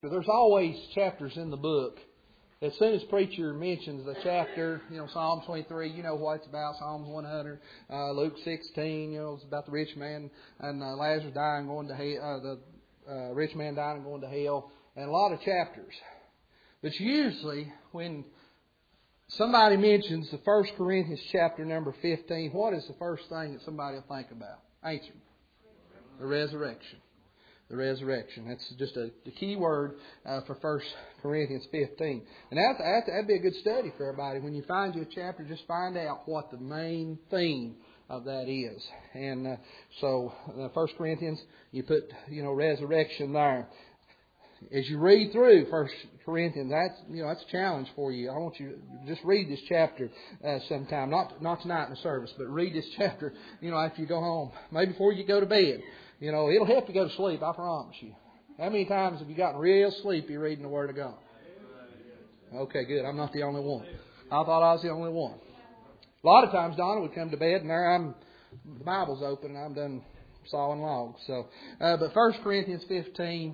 There's always chapters in the book. As soon as preacher mentions the chapter, Psalm 23, you know what it's about. Psalms 100, Luke 16, it's about the rich man and Lazarus dying, going to hell. The rich man dying and going to hell, and a lot of chapters. But usually, when somebody mentions the 1 Corinthians chapter number 15, what is the first thing that somebody will think about? Answer. The resurrection. The resurrection. That's just the key word for 1 Corinthians 15. And that'd be a good study for everybody. When you find you a chapter, just find out what the main theme of that is. And so 1 Corinthians, you put resurrection there. As you read through 1 Corinthians, that's a challenge for you. I want you to just read this chapter sometime. Not tonight in the service, but read this chapter, after you go home. Maybe before you go to bed. It'll help you go to sleep, I promise you. How many times have you gotten real sleepy reading the Word of God? Okay, good. I'm not the only one. I thought I was the only one. A lot of times Donna would come to bed and the Bible's open and I'm done sawing logs. But 1 Corinthians 15,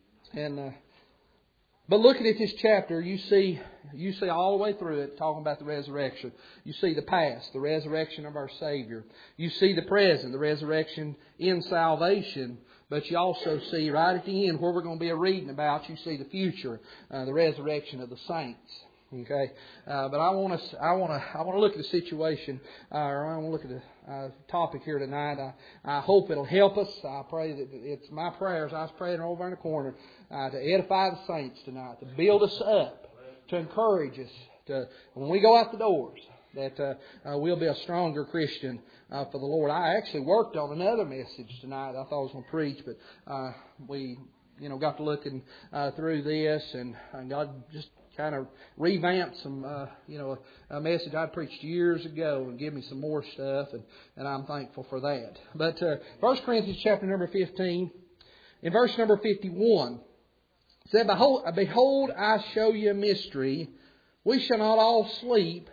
but looking at this chapter, you see all the way through it talking about the resurrection. You see the past, the resurrection of our Savior. You see the present, the resurrection in salvation. But you also see right at the end where we're going to be reading about, you see the future, the resurrection of the saints. Okay, but I want to look at the situation, or I want to look at the topic here tonight. I hope it'll help us. I pray that it's my prayers. I was praying over in the corner to edify the saints tonight, to build us up, to encourage us, to when we go out the doors, that we'll be a stronger Christian for the Lord. I actually worked on another message tonight. I thought I was going to preach, but we got to looking through this, and God just kind of revamped some, a message I preached years ago and give me some more stuff, and I'm thankful for that. But 1 Corinthians chapter number 15, in verse number 51, it said, Behold, I show you a mystery. We shall not all sleep,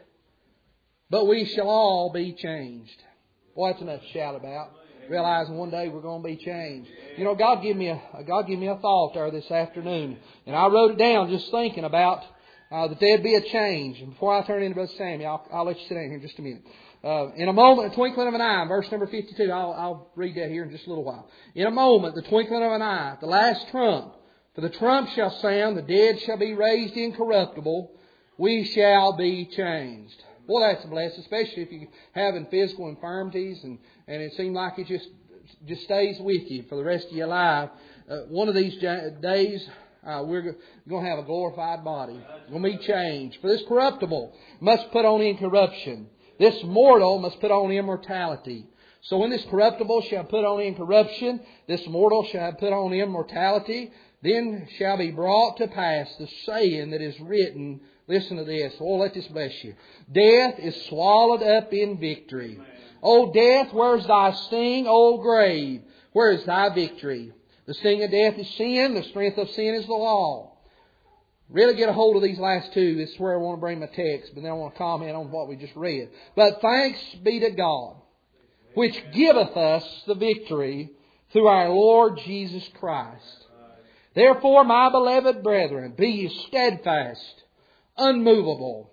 but we shall all be changed. Boy, that's enough to shout about. Realizing one day we're going to be changed. God gave me a thought there this afternoon, and I wrote it down just thinking about that there'd be a change. And before I turn into Brother Sammy, I'll let you sit down here in just a minute. In a moment, the twinkling of an eye, verse number 52, I'll read that here in just a little while. In a moment, the twinkling of an eye, the last trump, for the trump shall sound, the dead shall be raised incorruptible, we shall be changed. Boy, that's a blessing, especially if you're having physical infirmities and it seems like it just stays with you for the rest of your life. One of these days, we're going to have a glorified body. We'll be changed. For this corruptible must put on incorruption. This mortal must put on immortality. So when this corruptible shall put on incorruption, this mortal shall put on immortality, then shall be brought to pass the saying that is written. Listen to this. Oh, let this bless you. Death is swallowed up in victory. O death, where's thy sting? O grave, where is thy victory? The sting of death is sin. The strength of sin is the law. Really get a hold of these last two. This is where I want to bring my text, but then I want to comment on what we just read. But thanks be to God, which giveth us the victory through our Lord Jesus Christ. Therefore, my beloved brethren, be ye steadfast, unmovable,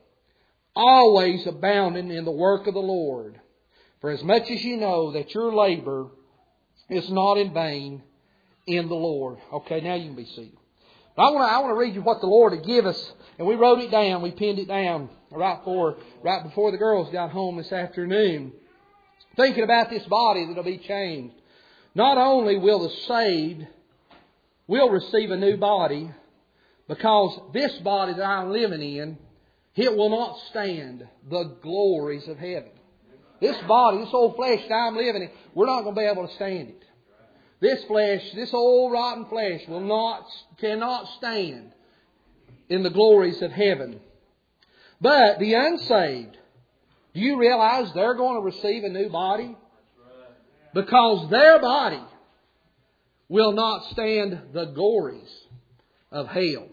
always abounding in the work of the Lord. For as much as you know that your labor is not in vain in the Lord. Okay, now you can be seated. I want to read you what the Lord had given us, and we wrote it down. We pinned it down right before the girls got home this afternoon. Thinking about this body that'll be changed. Not only will the saved will receive a new body, because this body that I'm living in, it will not stand the glories of heaven. This body, this old flesh that I'm living in, we're not going to be able to stand it. This flesh, this old rotten flesh cannot stand in the glories of heaven. But the unsaved, do you realize they're going to receive a new body? Because their body will not stand the glories of hell.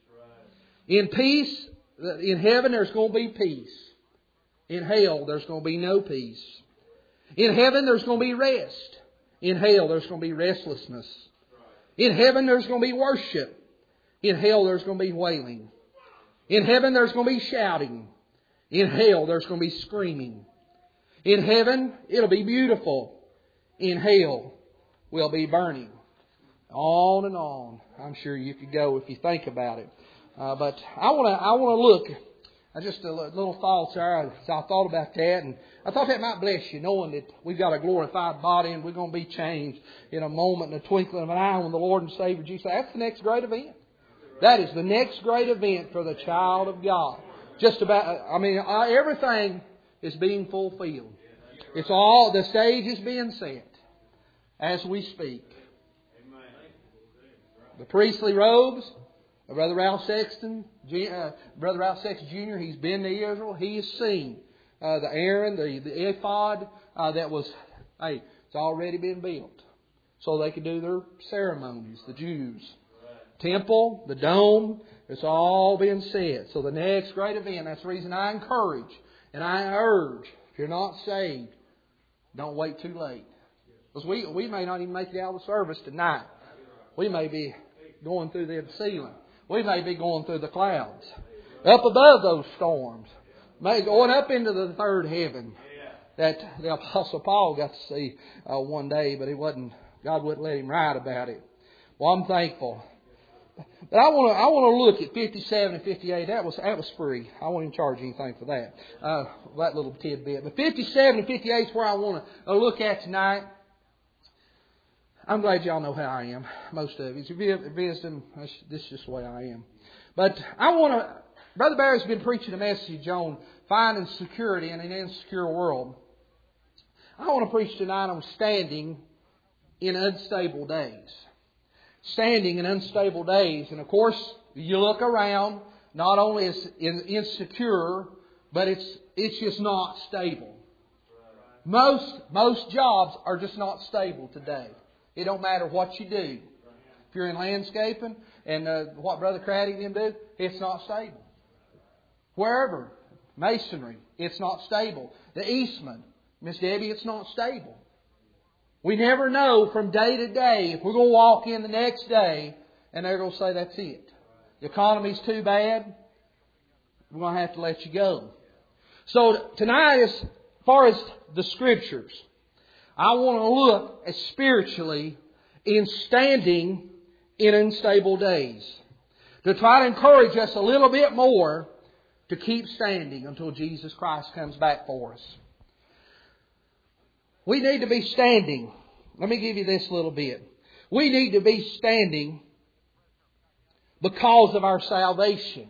In peace, in heaven there's going to be peace. In hell there's going to be no peace. In heaven there's going to be rest. In hell there's going to be restlessness. In heaven there's going to be worship. In hell there's going to be wailing. In heaven there's going to be shouting. In hell there's going to be screaming. In heaven it'll be beautiful. In hell we'll be burning. On and on. I'm sure you could go if you think about it. But I want to look. Just a little thoughts there. I thought about that, and I thought that might bless you, knowing that we've got a glorified body and we're going to be changed in a moment, in a twinkling of an eye, when the Lord and Savior Jesus. That's the next great event. That is the next great event for the child of God. Just about, everything is being fulfilled. It's all, the stage is being set as we speak. The priestly robes, Brother Ralph Sexton, Brother Ralph Sexton Jr., he's been to Israel. He has seen the Aaron, the ephod it's already been built so they could do their ceremonies, the Jews. Temple, the dome, it's all been set. So the next great event, that's the reason I encourage and I urge, if you're not saved, don't wait too late. Because we may not even make it out of the service tonight. We may be going through the ceiling. We may be going through the clouds. Up above those storms. Maybe going up into the third heaven. That the Apostle Paul got to see one day, but God wouldn't let him write about it. Well, I'm thankful. But I want to look at 57 and 58. That was free. I won't even charge anything for that. That little tidbit. But 57 and 58 is where I want to look at tonight. I'm glad y'all know how I am. Most of you. If you visit them, this is just the way I am. But Brother Barry's been preaching a message on finding security in an insecure world. I want to preach tonight on standing in unstable days. Standing in unstable days. And of course, you look around, not only is it insecure, but it's just not stable. Most jobs are just not stable today. It don't matter what you do. If you're in landscaping and what Brother Craddock and them do, it's not stable. Wherever, masonry, it's not stable. The Eastman, Miss Debbie, it's not stable. We never know from day to day if we're going to walk in the next day and they're going to say that's it. The economy's too bad. We're going to have to let you go. So tonight, as far as the Scriptures, I want to look at spiritually in standing in unstable days. To try to encourage us a little bit more to keep standing until Jesus Christ comes back for us. We need to be standing. Let me give you this little bit. We need to be standing because of our salvation.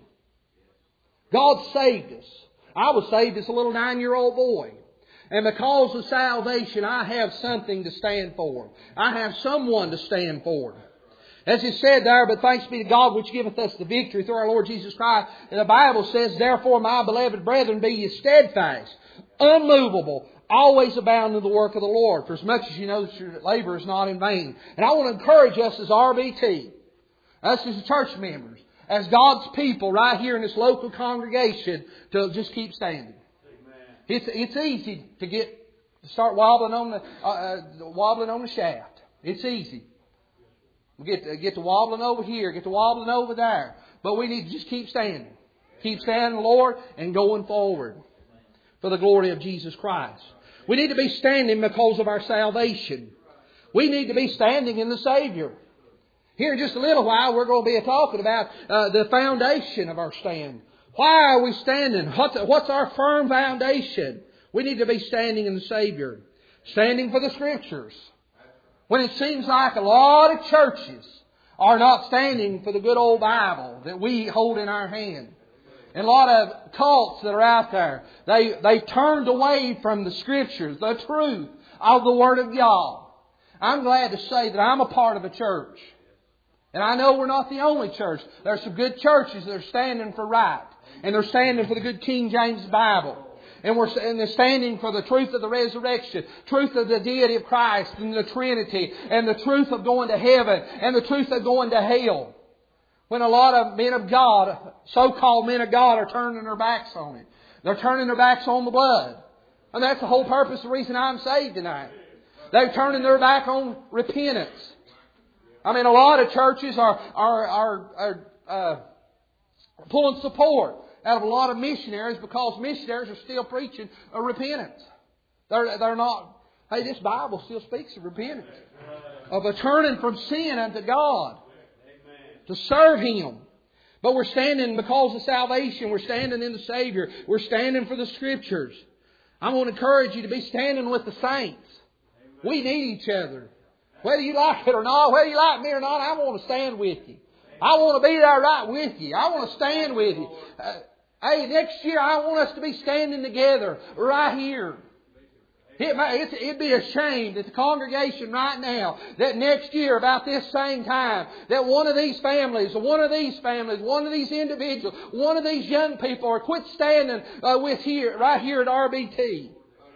God saved us. I was saved as a little 9-year-old boy. And because of salvation, I have something to stand for. I have someone to stand for. As it said there, but thanks be to God which giveth us the victory through our Lord Jesus Christ. And the Bible says, therefore, my beloved brethren, be ye steadfast, unmovable, always abound in the work of the Lord. For as much as you know that your labor is not in vain. And I want to encourage us as RBT, us as church members, as God's people right here in this local congregation, to just keep standing. It's easy to start wobbling on the shaft. It's easy. We get to wobbling over here, get to wobbling over there. But we need to just keep standing. Keep standing, Lord, and going forward for the glory of Jesus Christ. We need to be standing because of our salvation. We need to be standing in the Savior. Here in just a little while, we're going to be talking about the foundation of our stand. Why are we standing? What's our firm foundation? We need to be standing in the Savior. Standing for the Scriptures. When it seems like a lot of churches are not standing for the good old Bible that we hold in our hand. And a lot of cults that are out there, they turned away from the Scriptures, the truth of the Word of God. I'm glad to say that I'm a part of a church. And I know we're not the only church. There are some good churches that are standing for right. And they're standing for the good King James Bible. And they're standing for the truth of the resurrection, truth of the deity of Christ and the Trinity, and the truth of going to heaven, and the truth of going to hell. When a lot of men of God, so-called men of God, are turning their backs on it. They're turning their backs on the blood. And that's the whole purpose, the reason I'm saved tonight. They're turning their back on repentance. I mean, a lot of churches are pulling support out of a lot of missionaries because missionaries are still preaching a repentance. They're not. Hey, this Bible still speaks of repentance, of a turning from sin unto God, to serve Him. But we're standing because of salvation. We're standing in the Savior. We're standing for the Scriptures. I want to encourage you to be standing with the saints. We need each other. Whether you like it or not, whether you like me or not, I want to stand with you. I want to be there right with you. I want to stand with you. Hey, next year I want us to be standing together right here. It'd be a shame that the congregation right now, that next year about this same time, that one of these families, one of these individuals, one of these young people are quit standing right here at RBT.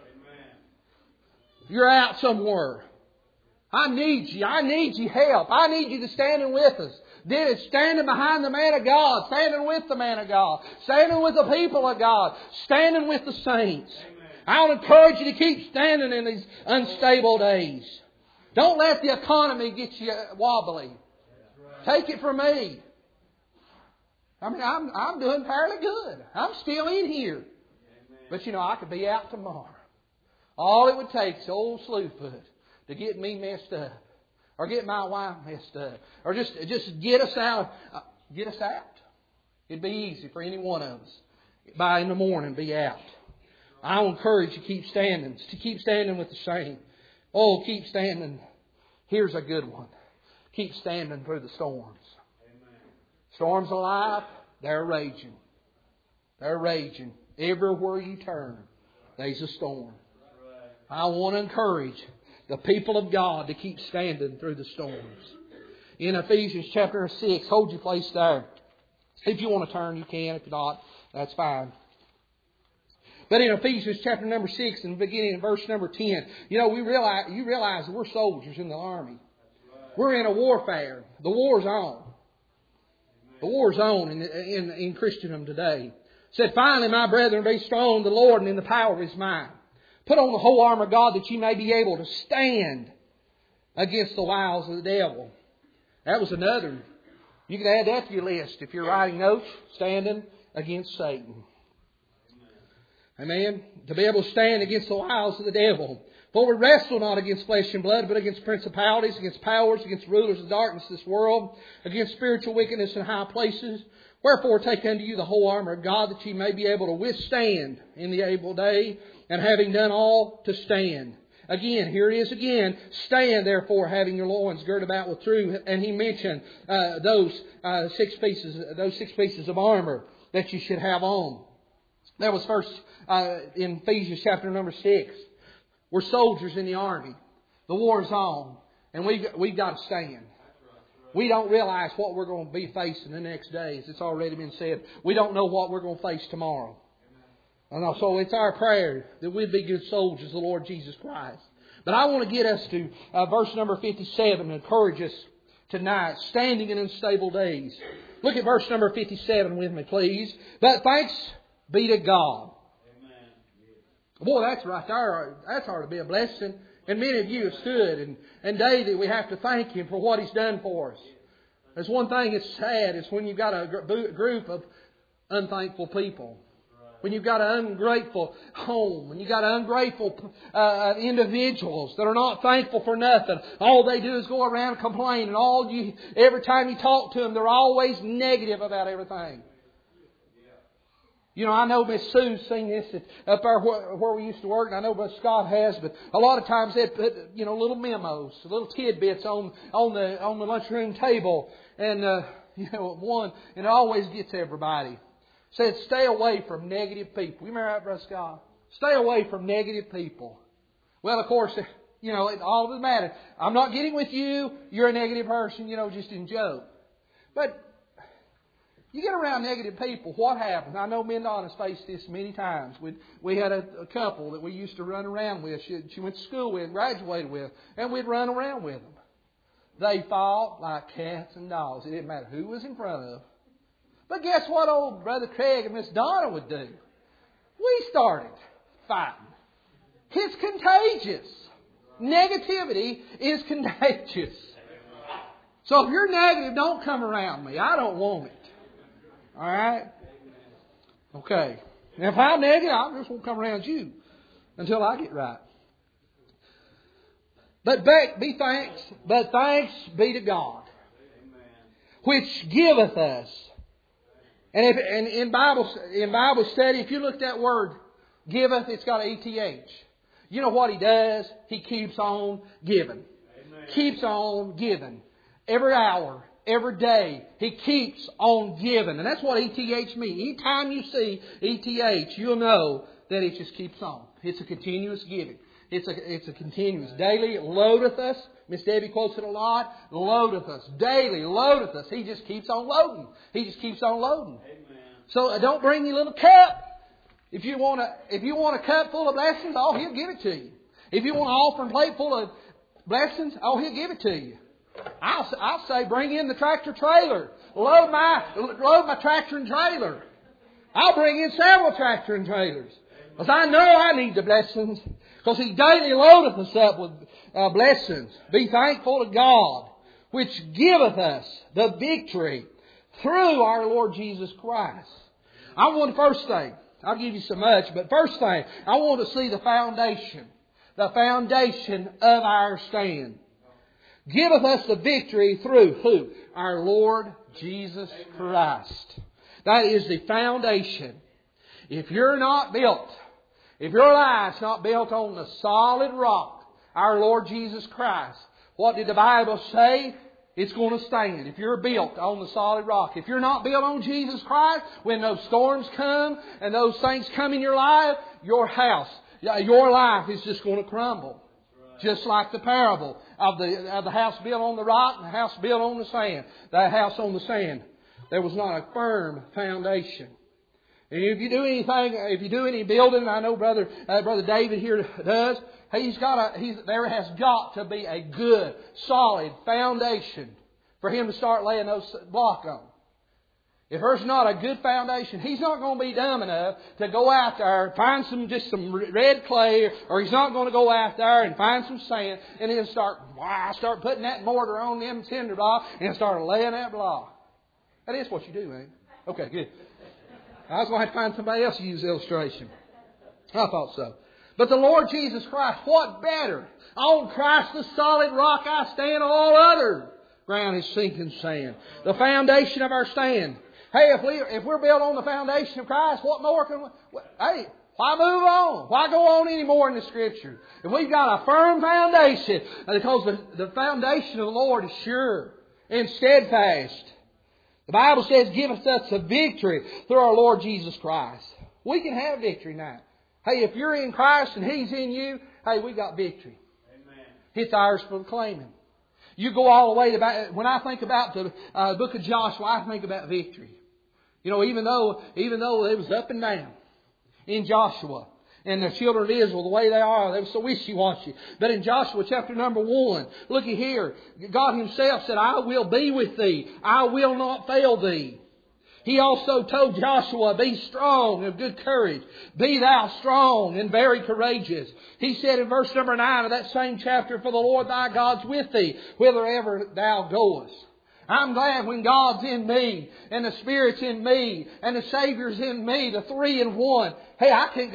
You're out somewhere. I need you. I need your help. I need you to stand with us. Standing behind the man of God. Standing with the man of God. Standing with the people of God. Standing with the saints. I want to encourage you to keep standing in these unstable days. Don't let the economy get you wobbly. Take it from me. I mean, I'm doing fairly good. I'm still in here. But you know, I could be out tomorrow. All it would take is old Slewfoot to get me messed up. Or get my wife messed up. Or just get us out. Get us out. It'd be easy for any one of us. By in the morning, be out. I will encourage you to keep standing. To keep standing with the saints. Oh, keep standing. Here's a good one. Keep standing through the storms. Amen. Storms of life, they're raging. They're raging. Everywhere you turn, there's a storm. I want to encourage the people of God to keep standing through the storms. In Ephesians chapter 6, hold your place there. If you want to turn, you can. If not, that's fine. But in Ephesians chapter number 6 and beginning in verse number 10, you realize that we're soldiers in the army. We're in a warfare. The war's on. The war's on in Christendom today. It said, finally, my brethren, be strong in the Lord and in the power of His might. Put on the whole armor of God that you may be able to stand against the wiles of the devil. That was another. You could add that to your list if you're writing notes. Standing against Satan. Amen. To be able to stand against the wiles of the devil. For we wrestle not against flesh and blood, but against principalities, against powers, against rulers of darkness of this world, against spiritual wickedness in high places. Wherefore take unto you the whole armor of God, that ye may be able to withstand in the evil day, and having done all, to stand. Again, here it is again. Stand therefore, having your loins girded about with truth. And he mentioned those six pieces of armor that you should have on. That was first in Ephesians chapter number 6. We're soldiers in the army. The war's on. And we've got to stand. We don't realize what we're going to be facing the next days. It's already been said. We don't know what we're going to face tomorrow. And so it's our prayer that we'd be good soldiers of the Lord Jesus Christ. But I want to get us to verse number 57 and encourage us tonight, standing in unstable days. Look at verse number 57 with me, please. But thanks be to God. Boy, that's right there. That's ought to be a blessing. And many of you have stood. And daily we have to thank Him for what He's done for us. There's one thing that's sad. It's when you've got a group of unthankful people. When you've got an ungrateful home. When you've got ungrateful individuals that are not thankful for nothing. All they do is go around and complain. And every time you talk to them, they're always negative about everything. You know, I know Miss Sue's seen this up there where we used to work, and I know Brother Scott has, but a lot of times they put, little memos, little tidbits on the lunchroom table, and one, and it always gets everybody. Said, stay away from negative people. You remember that, Brother Scott? Stay away from negative people. Well, of course, it all doesn't matter. I'm not getting with you. You're a negative person, just in joke. But you get around negative people, what happens? I know me and Donna's faced this many times. We had a couple that we used to run around with. She went to school with, graduated with, and we'd run around with them. They fought like cats and dogs. It didn't matter who was in front of. But guess what old Brother Craig and Miss Donna would do? We started fighting. It's contagious. Negativity is contagious. So if you're negative, don't come around me. I don't want it. All right? Okay. Now, if I'm negative, I just won't come around you until I get right. But thanks be to God, which giveth us. And in Bible study, if you look at that word, giveth, it's got an ETH. You know what He does? He keeps on giving. Amen. Keeps on giving. Every hour, every day, He keeps on giving. And that's what ETH means. Anytime you see ETH, you'll know that it just keeps on. It's a continuous giving. It's a continuous. Daily it loadeth us. Miss Debbie quotes it a lot. Loadeth us. Daily loadeth us. He just keeps on loading. He just keeps on loading. Amen. So don't bring your little cup. If you want a cup full of blessings, oh, He'll give it to you. If you want an offering plate full of blessings, oh, He'll give it to you. I'll say bring in the tractor trailer. Load my tractor and trailer. I'll bring in several tractor and trailers. Because I know I need the blessings. Because He daily loadeth us up with blessings. Be thankful to God, which giveth us the victory through our Lord Jesus Christ. I want the first thing. I'll give you so much, but first thing, I want to see the foundation. The foundation of our stand. Giveth us the victory through who? Our Lord Jesus Christ. That is the foundation. If you're not built, if your life's not built on the solid rock, our Lord Jesus Christ, what did the Bible say? It's going to stand. If you're built on the solid rock. If you're not built on Jesus Christ, when those storms come and those things come in your life, your house, your life is just going to crumble. Just like the parable of the house built on the rock and the house built on the sand. The house on the sand. There was not a firm foundation. And if you do any building, I know Brother David here does, there has got to be a good, solid foundation for him to start laying those blocks on. If there's not a good foundation, he's not going to be dumb enough to go out there and find some red clay, or he's not going to go out there and find some sand and then start putting that mortar on them cinder blocks and start laying that block. That is what you do, ain't it? Okay, good. I was going to have to find somebody else to use the illustration. I thought so. But the Lord Jesus Christ, what better? On Christ the solid rock I stand, all other ground is sinking sand. The foundation of our stand. Hey, if we're built on the foundation of Christ, what more can we... Hey, why move on? Why go on any more in the Scripture? If we've got a firm foundation, because the foundation of the Lord is sure and steadfast. The Bible says, giveth us a victory through our Lord Jesus Christ. We can have victory now. Hey, if you're in Christ and He's in you, hey, we got victory. Amen. It's ours for the claiming. You go all the way to... When I think about the book of Joshua, I think about victory. You know, even though it was up and down in Joshua, and the children of Israel, the way they were so wishy-washy. But in Joshua chapter number 1, looky here, God Himself said, I will be with thee. I will not fail thee. He also told Joshua, be strong and of good courage. Be thou strong and very courageous. He said in verse number 9 of that same chapter, for the Lord thy God's with thee, whithersoever thou goest. I'm glad when God's in me, and the Spirit's in me, and the Savior's in me, the three in one. Hey, I can't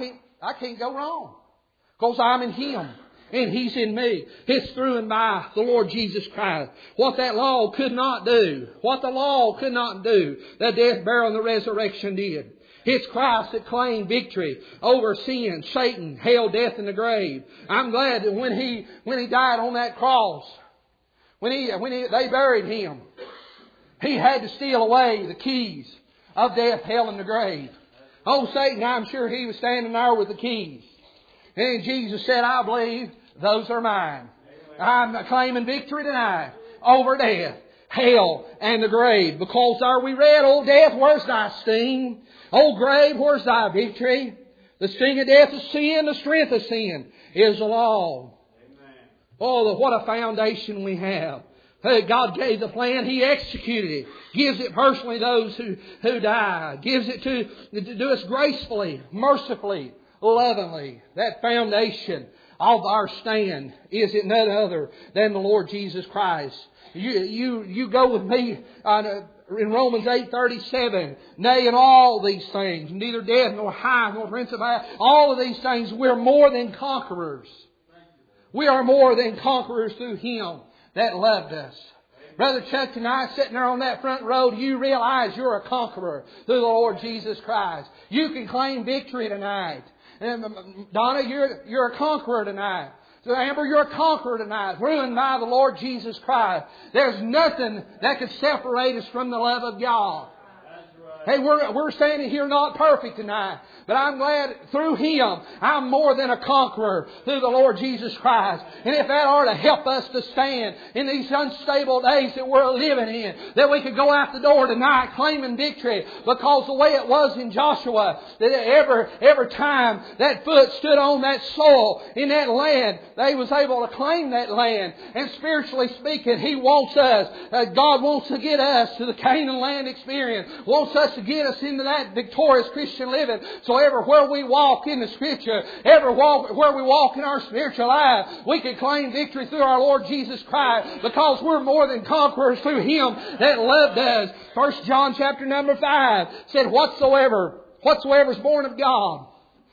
go wrong. Because I'm in Him. And He's in me. It's through and by the Lord Jesus Christ. What that law could not do. What the law could not do. The death, burial, and the resurrection did. It's Christ that claimed victory over sin, Satan, hell, death, and the grave. I'm glad that when He died on that cross, when they buried Him, He had to steal away the keys of death, hell, and the grave. Oh, Satan, I'm sure he was standing there with the keys. And Jesus said, I believe those are mine. I'm claiming victory tonight over death, hell, and the grave. Because there we read, O death, where's thy sting? O grave, where's thy victory? The sting of death is sin, the strength of sin is the law. Oh, what a foundation we have. God gave the plan. He executed it. Gives it personally to those who die. Gives it to do us gracefully, mercifully, lovingly. That foundation of our stand is it none other than the Lord Jesus Christ. You go with me in Romans 8:37. Nay, in all these things, neither death nor height nor principality, all of these things, we're more than conquerors. We are more than conquerors through Him that loved us. Brother Chuck, tonight, sitting there on that front row, do you realize you're a conqueror through the Lord Jesus Christ? You can claim victory tonight. And Donna, you're a conqueror tonight. So Amber, you're a conqueror tonight, ruined by the Lord Jesus Christ. There's nothing that could separate us from the love of God. Hey, we're standing here not perfect tonight, but I'm glad through Him I'm more than a conqueror through the Lord Jesus Christ. And if that ought to help us to stand in these unstable days that we're living in, that we could go out the door tonight claiming victory, because the way it was in Joshua, that every time that foot stood on that soil in that land, they was able to claim that land. And spiritually speaking, He wants us, God wants to get us to the Canaan land experience, wants us to get us into that victorious Christian living. So everywhere we walk in the Scripture, where we walk in our spiritual life, we can claim victory through our Lord Jesus Christ, because we're more than conquerors through Him that loved us. 1 John chapter number 5 said, whatsoever is born of God,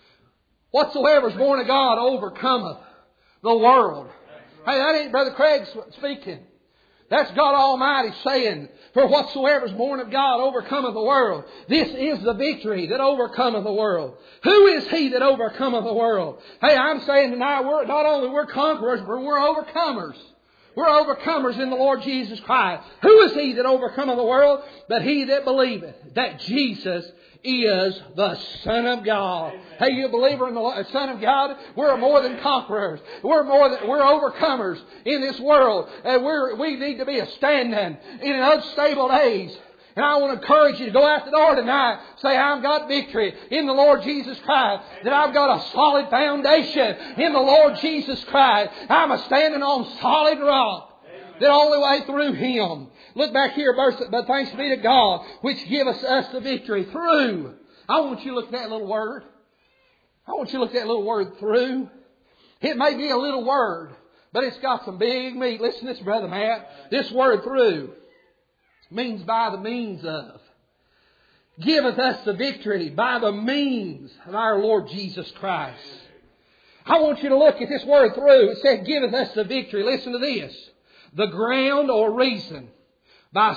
whatsoever is born of God overcometh the world. Hey, that ain't Brother Craig speaking. That's God Almighty saying, for whatsoever is born of God overcometh the world. This is the victory that overcometh the world. Who is He that overcometh the world? Hey, I'm saying tonight, not only we're conquerors, but we're overcomers. We're overcomers in the Lord Jesus Christ. Who is He that overcometh the world? But he that believeth that Jesus is the Son of God. Hey, you a believer in the Son of God? We're more than conquerors. We're overcomers in this world. And we need to be a standing in an unstable days. And I want to encourage you to go out the door tonight, say, I've got victory in the Lord Jesus Christ, that I've got a solid foundation in the Lord Jesus Christ. I'm a standing on solid rock, that only way through Him. Look back here, verse, but thanks be to God, which giveth us the victory through. I want you to look at that little word. I want you to look at that little word, through. It may be a little word, but it's got some big meat. Listen to this, Brother Matt. This word, through, means by the means of. Giveth us the victory by the means of our Lord Jesus Christ. I want you to look at this word, through. It said, giveth us the victory. Listen to this. The ground or reason by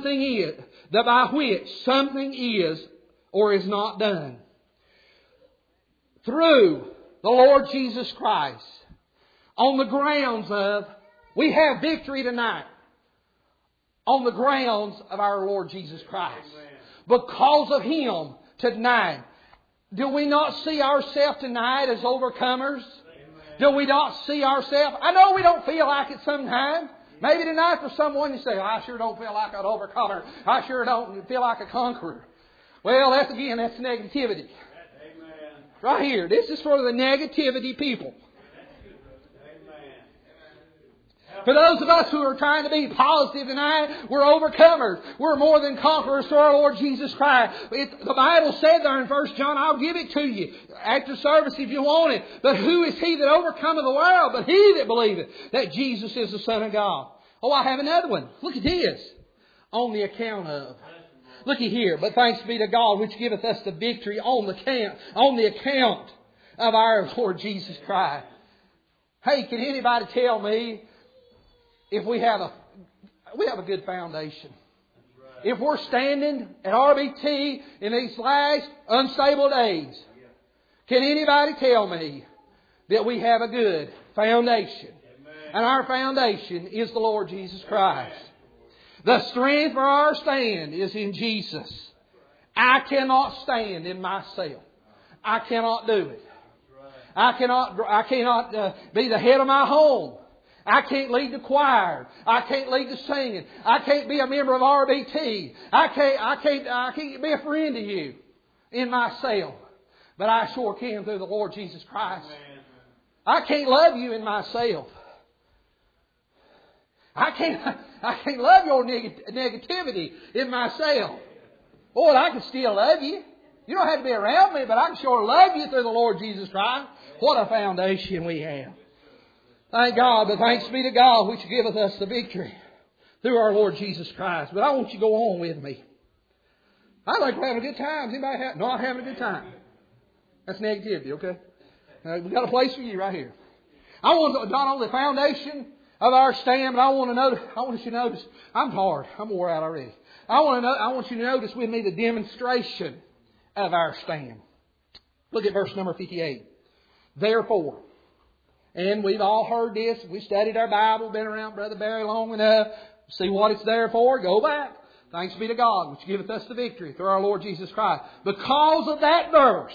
which something is or is not done. Through the Lord Jesus Christ. On the grounds of, we have victory tonight. On the grounds of our Lord Jesus Christ. Because of Him tonight. Do we not see ourselves tonight as overcomers? Do we not see ourselves? I know we don't feel like it sometimes. Maybe tonight for someone you say, I sure don't feel like an overcomer. I sure don't feel like a conqueror. Well, that's negativity. Right here. This is for the negativity people. For those of us who are trying to be positive tonight, we're overcomers. We're more than conquerors through our Lord Jesus Christ. The Bible said there in 1 John, I'll give it to you after service if you want it. But who is he that overcometh the world? But he that believeth that Jesus is the Son of God. Oh, I have another one. Look at this. On the account of. Looky here. But thanks be to God which giveth us the victory on the account of our Lord Jesus Christ. Hey, can anybody tell me if we have a good foundation? If we're standing at RBT in these last unstable days, can anybody tell me that we have a good foundation? And our foundation is the Lord Jesus Christ. The strength for our stand is in Jesus. I cannot stand in myself. I cannot do it. I cannot be the head of my home. I can't lead the choir. I can't lead the singing. I can't be a member of RBT. I can't be a friend to you in myself. But I sure can through the Lord Jesus Christ. I can't love you in myself. I can't love your negativity in myself. Boy, I can still love you. You don't have to be around me, but I can sure love you through the Lord Jesus Christ. What a foundation we have. Thank God, but thanks be to God which giveth us the victory through our Lord Jesus Christ. But I want you to go on with me. I think we're having a good time. Is anybody not having a good time? That's negativity, okay? We've got a place for you right here. I want not only the foundation of our stand, but I want you to notice, I'm tired. I'm wore out already. I want you to notice with me the demonstration of our stand. Look at verse number 58. Therefore, and we've all heard this. We studied our Bible, been around Brother Barry long enough. See what it's there for. Go back. Thanks be to God, which giveth us the victory through our Lord Jesus Christ. Because of that verse,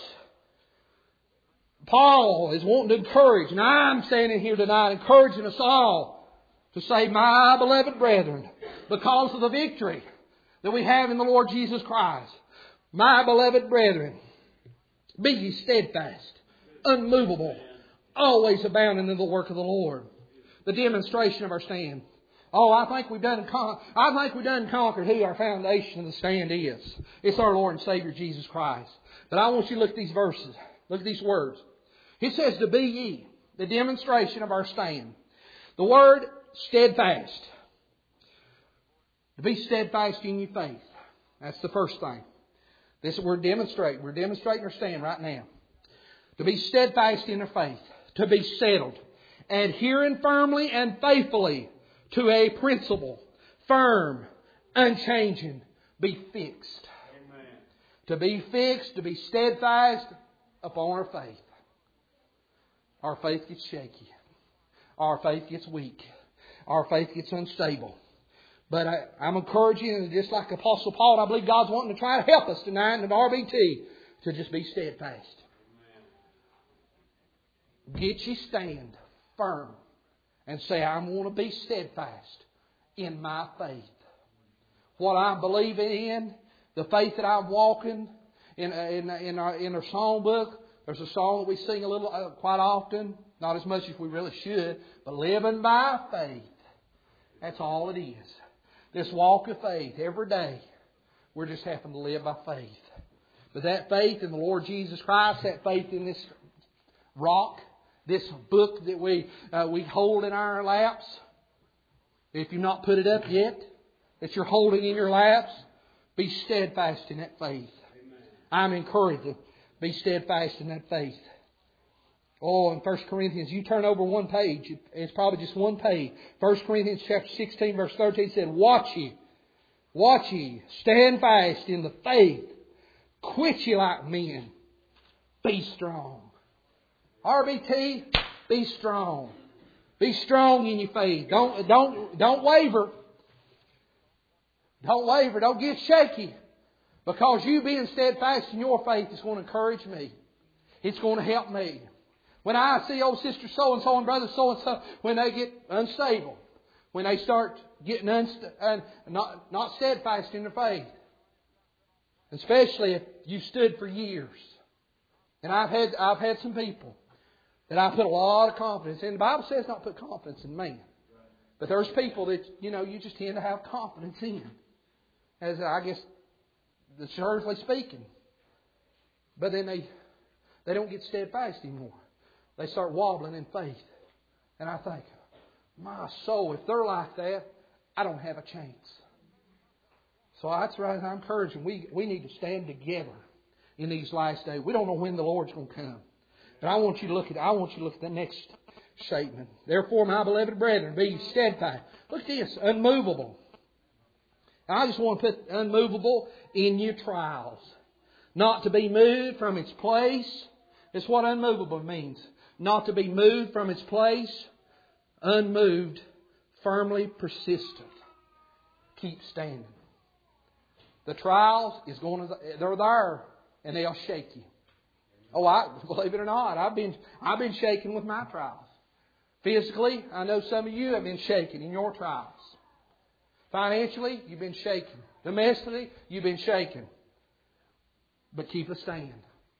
Paul is wanting to encourage, and I'm standing here tonight encouraging us all to say, my beloved brethren, because of the victory that we have in the Lord Jesus Christ, my beloved brethren, be ye steadfast, unmovable, always abounding in the work of the Lord. The demonstration of our stand. Oh, I think we've done conquered who our foundation of the stand is. It's our Lord and Savior Jesus Christ. But I want you to look at these verses. Look at these words. It says to be ye, the demonstration of our stand. The word steadfast. To be steadfast in your faith. That's the first thing. This we're demonstrating. We're demonstrating our stand right now. To be steadfast in our faith. To be settled. Adhering firmly and faithfully to a principle. Firm, unchanging, be fixed. Amen. To be fixed, to be steadfast upon our faith. Our faith gets shaky. Our faith gets weak. Our faith gets unstable. But I'm encouraging, and just like Apostle Paul, I believe God's wanting to try to help us tonight in RBT to just be steadfast. Amen. Get you stand firm and say, I want to be steadfast in my faith. What I'm believing in, the faith that I'm walking in our song book. There's a song that we sing a little quite often, not as much as we really should, but living by faith. That's all it is. This walk of faith every day, we're just having to live by faith. But that faith in the Lord Jesus Christ, that faith in this rock, this book that we hold in our laps, if you've not put it up yet, that you're holding in your laps, be steadfast in that faith. Amen. I'm encouraging. Be steadfast in that faith. Oh, in 1 Corinthians, you turn over one page. It's probably just one page. 1 Corinthians chapter 16, verse 13 said, Watch ye, stand fast in the faith. Quit ye like men. Be strong. RBT, be strong. Be strong in your faith. Don't waver. Don't waver. Don't get shaky. Because you being steadfast in your faith is going to encourage me. It's going to help me. When I see old sister so-and-so and brother so-and-so, when they get unstable, when they start getting not steadfast in their faith, especially if you've stood for years. And I've had some people that I put a lot of confidence in. The Bible says not put confidence in man. But there's people that, you just tend to have confidence in. As I guess, that's earthly speaking. But then they don't get steadfast anymore. They start wobbling in faith. And I think, my soul, if they're like that, I don't have a chance. So that's right. I'm encouraging. We need to stand together in these last days. We don't know when the Lord's going to come. But I want you to look at the next statement. Therefore, my beloved brethren, be steadfast. Look at this, unmovable. I just want to put unmovable in your trials. Not to be moved from its place. That's what unmovable means. Not to be moved from its place. Unmoved. Firmly persistent. Keep standing. The trials they're there and they'll shake you. Oh, believe it or not, I've been shaken with my trials. Physically, I know some of you have been shaken in your trials. Financially, you've been shaken. Domestically, you've been shaken. But keep a stand.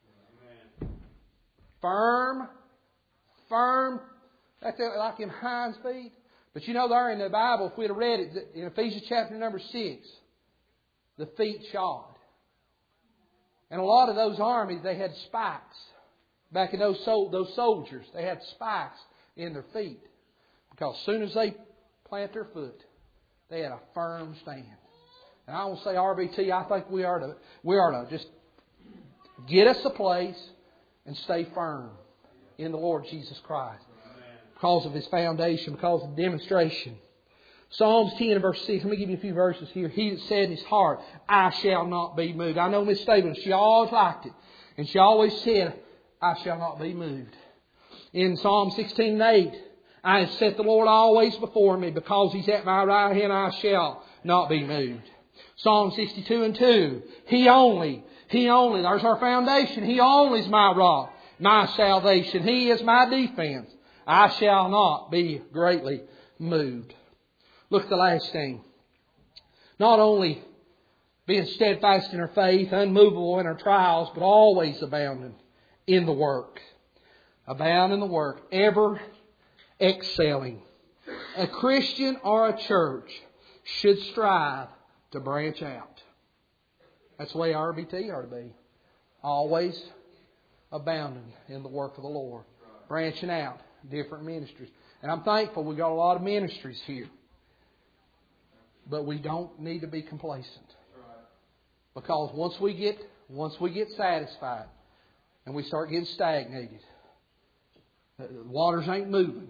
Amen. Firm. That's like in hinds feet. But there in the Bible, if we'd have read it in Ephesians chapter number 6, the feet shod. And a lot of those armies, they had spikes. Back in those soldiers, they had spikes in their feet. Because as soon as they plant their foot, they had a firm stand. And I will say, RBT, I think we are to just get us a place and stay firm in the Lord Jesus Christ. Because of His foundation, because of the demonstration. Psalms 10 and verse 6. Let me give you a few verses here. He that said in his heart, I shall not be moved. I know Miss Staples, she always liked it. And she always said, I shall not be moved. In Psalm 16 and 8, I have set the Lord always before me. Because He's at my right hand, I shall not be moved. Psalm 62 and 2. He only, there's our foundation. He only is my rock, my salvation. He is my defense. I shall not be greatly moved. Look at the last thing. Not only being steadfast in our faith, unmovable in our trials, but always abounding in the work. Abound in the work. Ever excelling. A Christian or a church should strive to branch out. That's the way RBT ought to be. Always abounding in the work of the Lord. Branching out. Different ministries. And I'm thankful we've got a lot of ministries here. But we don't need to be complacent. Because once we get satisfied and we start getting stagnated, the waters ain't moving.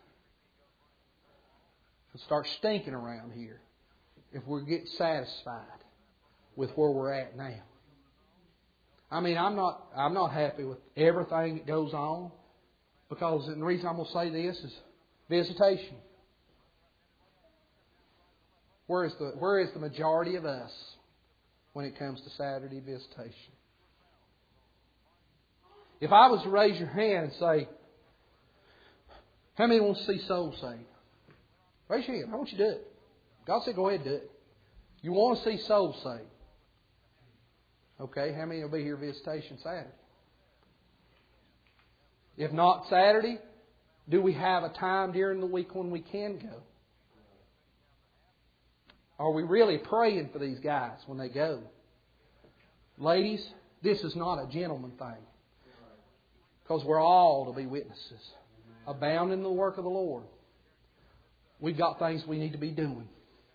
It'll start stinking around here if we get satisfied with where we're at now. I mean, I'm not happy with everything that goes on. Because the reason I'm going to say this is visitation. Where is the majority of us when it comes to Saturday visitation? If I was to raise your hand and say, how many want to see souls saved? Raise your hand. I want you to do it. God said go ahead and do it. You want to see souls saved. Okay, how many will be here visitation Saturday? If not Saturday, do we have a time during the week when we can go? Are we really praying for these guys when they go? Ladies, this is not a gentleman thing. Because we're all to be witnesses. Abound in the work of the Lord. We've got things we need to be doing.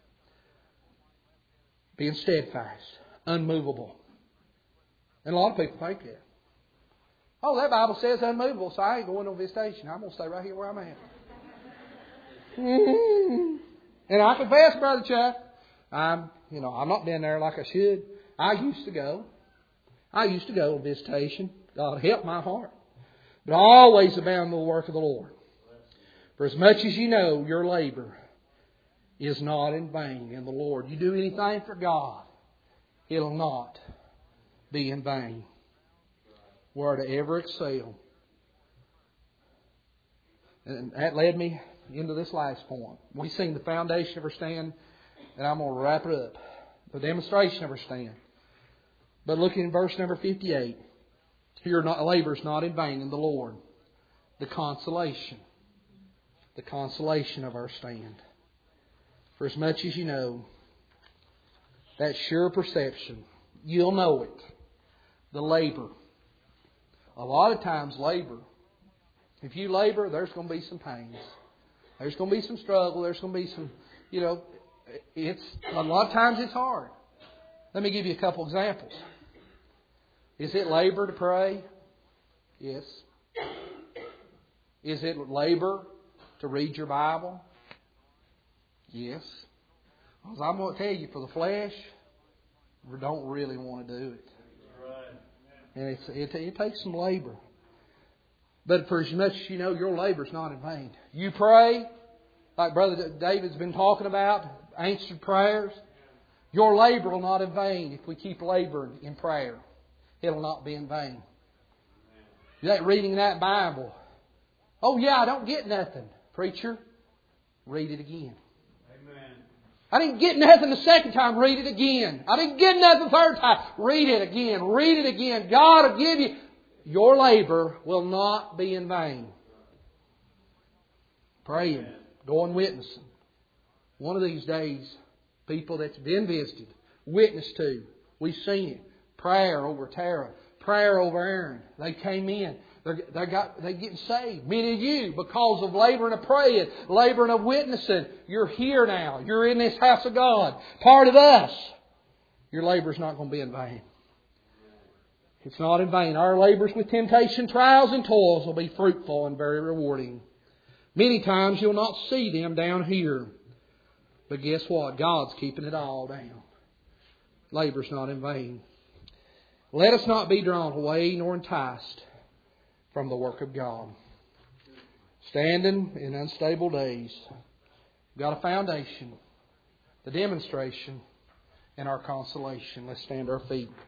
Being steadfast. Unmovable. And a lot of people think that. Oh, that Bible says unmovable, so I ain't going on visitation. I'm going to stay right here where I'm at. And I confess, Brother Chuck, I'm not been there like I should. I used to go on visitation. God help my heart. But always abound in the work of the Lord. For as much as you know, your labor is not in vain in the Lord. You do anything for God, it'll not be in vain. We're to ever excel. And that led me into this last point. We've seen the foundation of our stand, and I'm going to wrap it up. The demonstration of our stand. But looking at verse number 58, your labor is not in vain in the Lord. The consolation of our stand. For as much as you know, that sure perception, you'll know it. The labor. A lot of times labor, if you labor, there's going to be some pains. There's going to be some struggle. There's going to be some, it's a lot of times it's hard. Let me give you a couple examples. Is it labor to pray? Yes. Is it labor to read your Bible? Yes. Because I'm going to tell you, for the flesh, we don't really want to do it. And it takes some labor. But for as much as you know, your labor is not in vain. You pray, like Brother David's been talking about, answered prayers. Your labor will not in vain if we keep laboring in prayer. It'll not be in vain. That reading that Bible. Oh yeah, I don't get nothing. Preacher, read it again. Amen. I didn't get nothing the second time. Read it again. I didn't get nothing the third time. Read it again. Read it again. God will give you. Your labor will not be in vain. Praying. Going witnessing. One of these days, people that's been visited, witnessed to, we've seen it. Prayer over Tara. Prayer over Aaron. They came in. They're getting saved. Many of you, because of laboring of praying, laboring of witnessing, you're here now. You're in this house of God. Part of us. Your labor's not going to be in vain. It's not in vain. Our labors with temptation, trials, and toils will be fruitful and very rewarding. Many times you'll not see them down here. But guess what? God's keeping it all down. Labor's not in vain. Let us not be drawn away nor enticed from the work of God. Standing in unstable days. We've got a foundation, the demonstration, and our consolation. Let's stand to our feet.